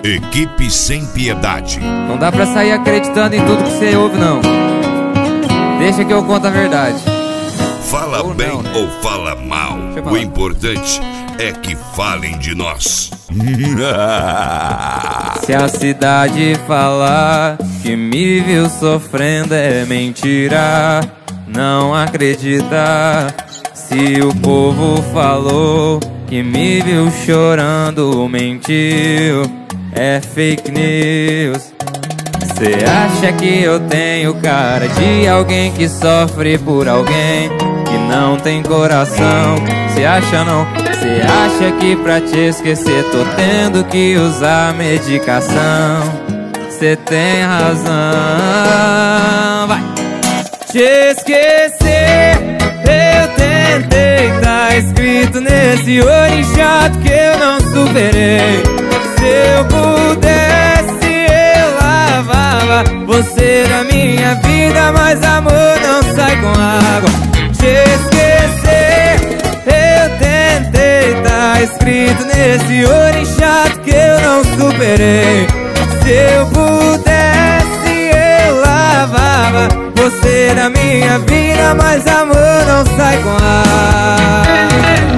Equipe Sem Piedade. Não dá pra sair acreditando em tudo que você ouve, não. Deixa que eu conto a verdade. Fala Ou bem não, né? ou fala mal, o importante é que falem de nós. Se a cidade falar que me viu sofrendo é mentira, não acredita. Se o povo falou que me viu chorando, mentiu, é fake news. Cê acha que eu tenho cara de alguém que sofre por alguém que não tem coração? Cê acha não? Cê acha que pra te esquecer tô tendo que usar medicação? Cê tem razão. Vai! Te esquecer eu tentei, tá escrito nesse olho chato que eu não superei. Se eu pudesse eu lavava você da minha vida, mas amor não sai com água. Te esquecer eu tentei, tá escrito nesse olho chato que eu não superei. Se eu pudesse eu lavava você da minha vida, mas amor não sai com água.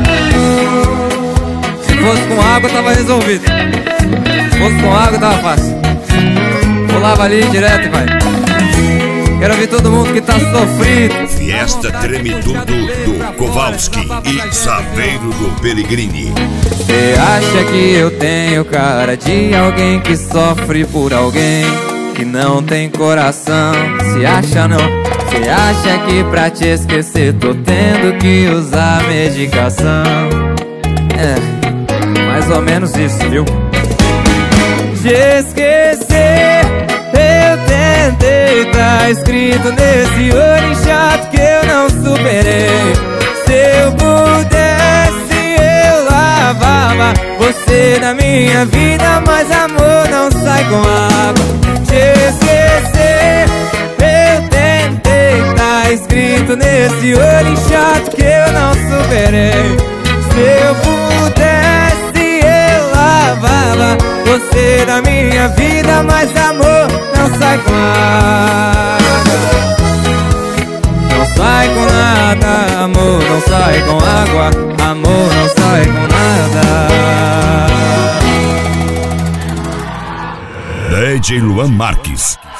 Se fosse com água tava resolvido. Se fosse com água tava fácil. Pulava ali direto, vai. Quero ver todo mundo que tá sofrido. Fiesta Treme Tudo do Kowalski e Saveiro do Pellegrini. Cê acha que eu tenho cara de alguém que sofre por alguém que não tem coração? Se acha não? Cê acha que pra te esquecer tô tendo que usar medicação? É, mais ou menos isso, viu? Te esquecer eu tentei, tá escrito nesse olho chato que eu não superei. Se eu pudesse eu lavava você da minha vida, mas amor não sai com água. Te esquecer eu tentei, tá escrito nesse olho chato que eu não superei. Se eu pudesse eu lavava você da minha vida, mas amor não sai com água. Não sai com nada, amor não sai com água. Amor não sai com nada. DJ Luan Marques.